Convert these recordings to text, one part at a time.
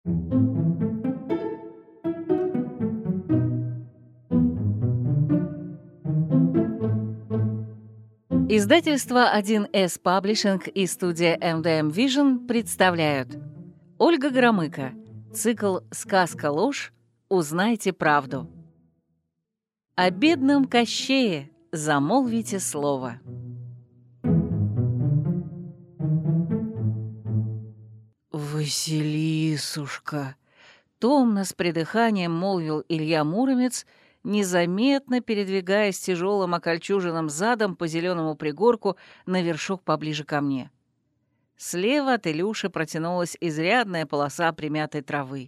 Издательство 1С Паблишинг и студия МДМ Vision представляют Ольга Громыко. Цикл «Сказка-ложь. Узнайте правду». О бедном Кощее замолвите слово. «Василисушка!» — томно с придыханием молвил Илья Муромец, незаметно передвигаясь тяжелым окольчуженным задом по зеленому пригорку на вершок поближе ко мне. Слева от Илюши протянулась изрядная полоса примятой травы.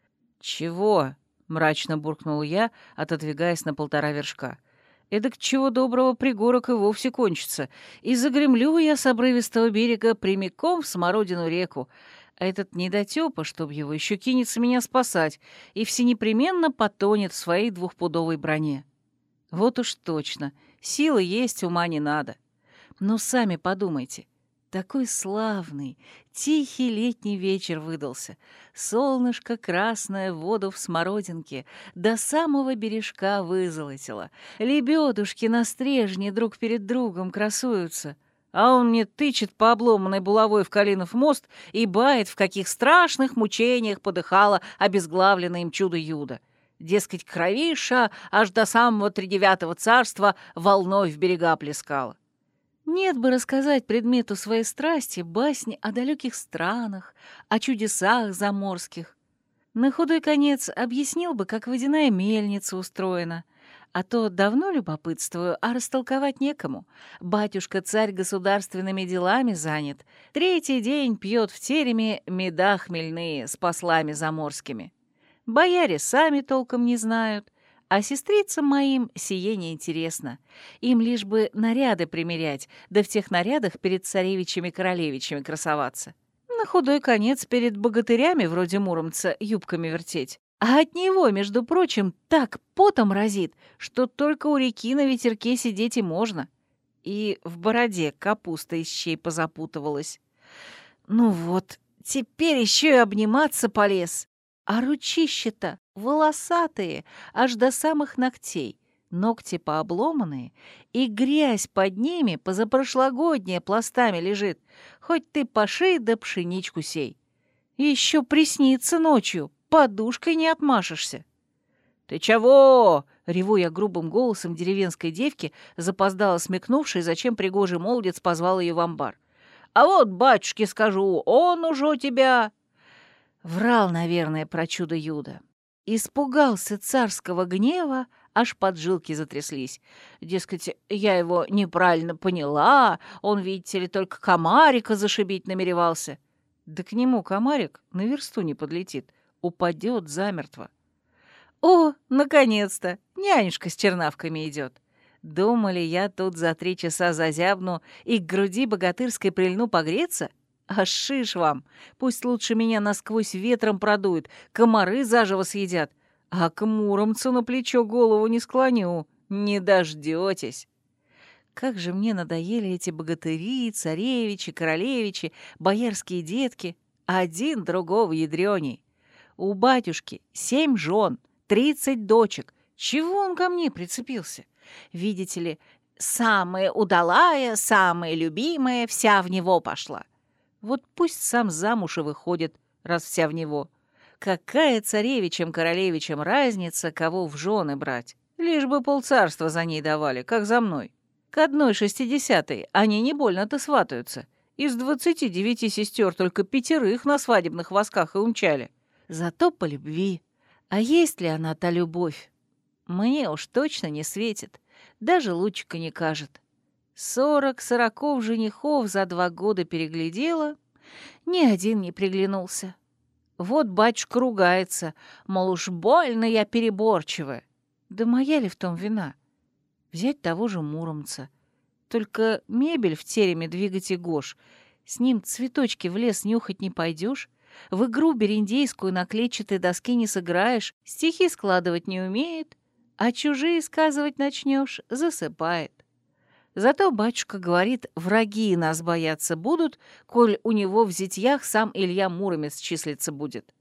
«Чего?» — мрачно буркнул я, отодвигаясь на 1,5 вершка. «Эдак чего доброго пригорок и вовсе кончится, и загремлю я с обрывистого берега прямиком в Смородину реку, а этот недотёпа, чтоб его, еще кинется меня спасать и всенепременно потонет в своей 2-пудовой броне. Вот уж точно, силы есть, ума не надо. Но сами подумайте». Такой славный, тихий летний вечер выдался. Солнышко красное в воду в смородинке до самого бережка вызолотило. Лебедушки на стрежне друг перед другом красуются. А он мне тычет по обломанной булавой в Калинов мост и бает, в каких страшных мучениях подыхало обезглавленное им чудо-юдо. Дескать, кровиша аж до самого 39-го царства волной в берега плескала. Нет бы рассказать предмету своей страсти басни о далеких странах, о чудесах заморских. На худой конец объяснил бы, как водяная мельница устроена. А то давно любопытствую, а растолковать некому. Батюшка-царь государственными делами занят. 3-й день пьет в тереме меда хмельные с послами заморскими. Бояре сами толком не знают. А сестрицам моим сие неинтересно. Им лишь бы наряды примерять, да в тех нарядах перед царевичами-королевичами красоваться. На худой конец перед богатырями вроде Муромца юбками вертеть. А от него, между прочим, так потом разит, что только у реки на ветерке сидеть и можно. И в бороде капуста из щей позапутывалась. Ну вот, теперь еще и обниматься полез. А ручища-то волосатые, аж до самых ногтей, ногти пообломанные, и грязь под ними позапрошлогодняя пластами лежит, хоть ты паши да пшеничку сей. Еще приснится ночью, подушкой не отмашешься. «Ты чего?» — реву я грубым голосом деревенской девки, запоздало смекнувшей, зачем пригожий молодец позвал ее в амбар. «А вот, батюшке скажу, он уже у тебя...» Врал, наверное, про чудо-юдо. Испугался царского гнева, аж поджилки затряслись. Дескать, я его неправильно поняла, он, видите ли, только комарика зашибить намеревался. Да к нему комарик на версту не подлетит, упадет замертво. О, наконец-то! Нянюшка с чернавками идет. Думали, я тут за 3 часа зазябну и к груди богатырской прильну погреться? А шиш вам! Пусть лучше меня насквозь ветром продует, комары заживо съедят, а к Муромцу на плечо голову не склоню, не дождётесь. Как же мне надоели эти богатыри, царевичи, королевичи, боярские детки, один другого ядрёней. У батюшки 7 жен, 30 дочек. Чего он ко мне прицепился? Видите ли, самая удалая, самая любимая, вся в него пошла. Вот пусть сам замуж и выходит, раз вся в него. Какая царевичам-королевичам разница, кого в жены брать? Лишь бы полцарства за ней давали, как за мной. К 1/60 они не больно-то сватаются. Из 29 сестер только 5 на свадебных восках и умчали. Зато по любви. А есть ли она та любовь? Мне уж точно не светит. Даже лучика не кажет. 40 женихов за 2 года переглядела, ни один не приглянулся. Вот батюшка ругается, мол, уж больно я переборчивая. Да моя ли в том вина? Взять того же Муромца. Только мебель в тереме двигать и гож. С ним цветочки в лес нюхать не пойдешь, в игру бериндейскую на клетчатой доске не сыграешь, стихи складывать не умеет, а чужие сказывать начнешь — засыпает. Зато батюшка говорит, враги нас бояться будут, коль у него в зятьях сам Илья Муромец числиться будет.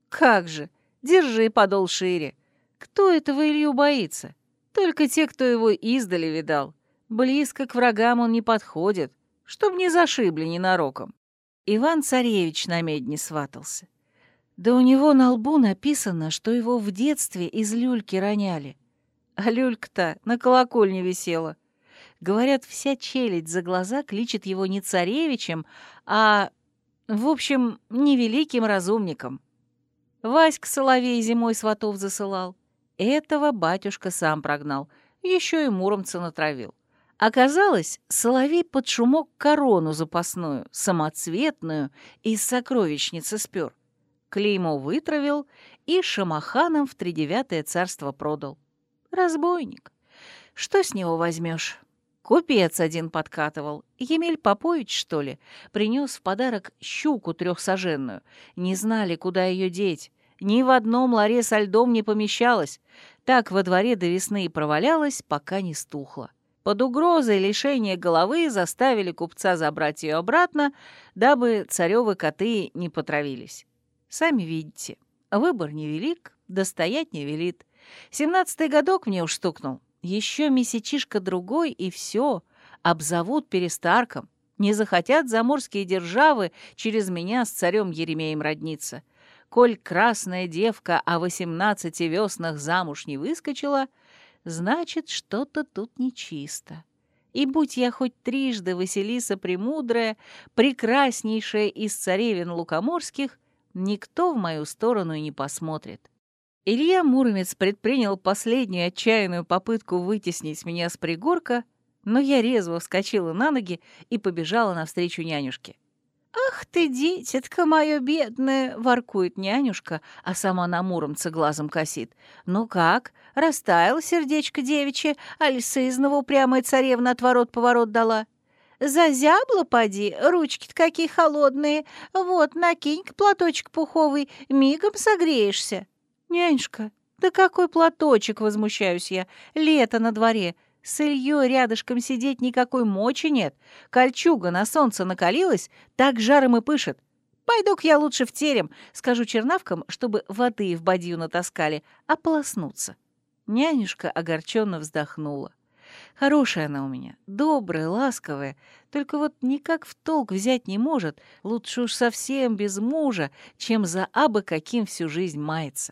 Как же, держи подол шире. Кто этого Илью боится? Только те, кто его издали видал. Близко к врагам он не подходит, чтоб не зашибли ненароком. Иван-царевич на медне сватался. Да у него на лбу написано, что его в детстве из люльки роняли. А люлька-то на колокольне висела. Говорят, вся челядь за глаза кличет его не царевичем, а, в общем, невеликим разумником. Васька Соловей зимой сватов засылал. Этого батюшка сам прогнал, еще и муромца натравил. Оказалось, Соловей под шумок корону запасную, самоцветную, из сокровищницы спер. Клеймо вытравил и шамаханам в 39-е царство продал. Разбойник. Что с него возьмешь? Купец один подкатывал. Емель Попович, что ли, принес в подарок щуку трехсаженную. Не знали, куда ее деть. Ни в одном ларе со льдом не помещалась. Так во дворе до весны и провалялась, пока не стухла. Под угрозой лишения головы заставили купца забрать ее обратно, дабы царевы коты не потравились. Сами видите, выбор невелик, достоять не велит. 17-й годок мне уж стукнул. Еще месячишка другой, и все, обзовут перестарком. Не захотят заморские державы через меня с царем Еремеем родниться. Коль красная девка о 18 веснах замуж не выскочила, значит, что-то тут нечисто. И будь я хоть трижды Василиса Премудрая, прекраснейшая из царевен лукоморских, никто в мою сторону и не посмотрит. Илья Муромец предпринял последнюю отчаянную попытку вытеснить меня с пригорка, но я резво вскочила на ноги и побежала навстречу нянюшке. «Ах ты, дитятка моё бедное!» — воркует нянюшка, а сама на Муромца глазом косит. «Ну как, растаяло сердечко девичье, аль сызнова упрямая царевна отворот-поворот дала? Зазябла, поди, ручки-то какие холодные, вот, накинь-ка платочек пуховый, мигом согреешься». «Нянюшка, да какой платочек!» — возмущаюсь я. «Лето на дворе. С Ильей рядышком сидеть никакой мочи нет. Кольчуга на солнце накалилась, так жаром и пышет. Пойду-ка я лучше в терем, скажу чернавкам, чтобы воды в бадью натаскали, ополоснуться». Нянюшка огорченно вздохнула. Хорошая она у меня, добрая, ласковая, только вот никак в толк взять не может, лучше уж совсем без мужа, чем за абы каким всю жизнь мается.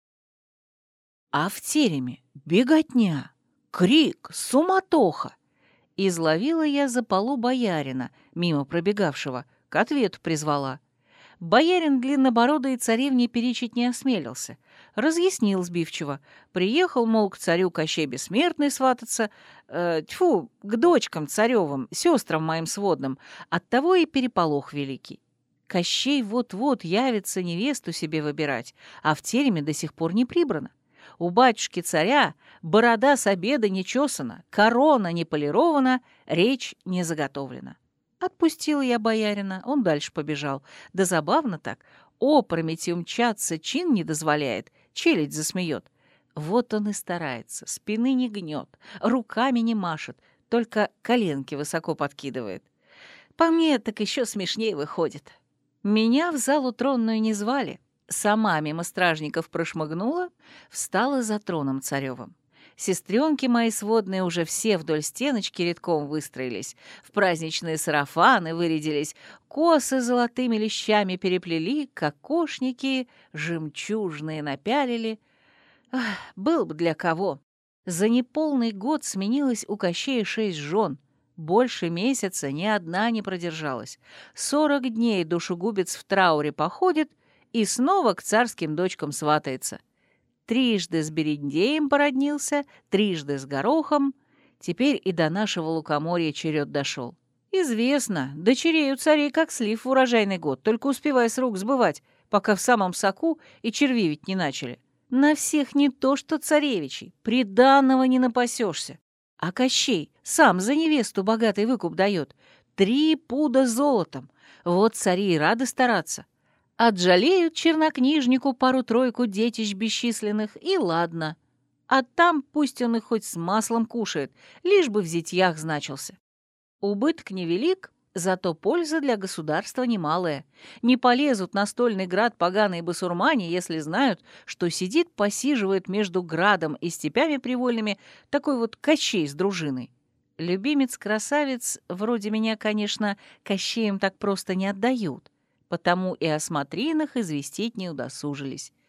А в тереме беготня, крик, суматоха. Изловила я за полу боярина, мимо пробегавшего, к ответу призвала. Боярин длиннобородый царевне перечить не осмелился. Разъяснил сбивчиво. Приехал, мол, к царю Кощей Бессмертный свататься, тьфу, к дочкам царевым, сестрам моим сводным. Оттого и переполох великий. Кощей вот-вот явится невесту себе выбирать, а в тереме до сих пор не прибрано. У батюшки царя борода с обеда не чесана, корона не полирована, речь не заготовлена. Отпустила я боярина, он дальше побежал. Да забавно так, опрометью мчаться чин не дозволяет, челядь засмеет. Вот он и старается, спины не гнет, руками не машет, только коленки высоко подкидывает. По мне так еще смешнее выходит. Меня в залу тронную не звали. Сама мимо стражников прошмыгнула, встала за троном царевым. Сестренки мои сводные уже все вдоль стеночки редком выстроились, в праздничные сарафаны вырядились, косы золотыми лещами переплели, кокошники жемчужные напялили. Ах, был бы для кого. За неполный год сменилось у Кощея 6 жен. Больше месяца ни одна не продержалась. 40 дней душегубец в трауре походит и снова к царским дочкам сватается. Трижды с Берендеем породнился, трижды с Горохом. Теперь и до нашего лукоморья черед дошел. Известно, дочерей у царей как слив в урожайный год, только успевай с рук сбывать, пока в самом соку и червивить не начали. На всех не то что царевичей, приданого не напасешься. А Кощей сам за невесту богатый выкуп дает. 3 пуда золотом. Вот цари и рады стараться. Отжалеют чернокнижнику пару-тройку детищ бесчисленных, и ладно. А там пусть он их хоть с маслом кушает, лишь бы в зятьях значился. Убыток невелик, Зато польза для государства немалая. Не полезут на стольный град поганые басурмане, если знают, что сидит, посиживает между градом и степями привольными такой вот Кощей с дружиной. Любимец-красавец, вроде меня, конечно, Кощеем так просто не отдают, потому и о смотринах известить не удосужились.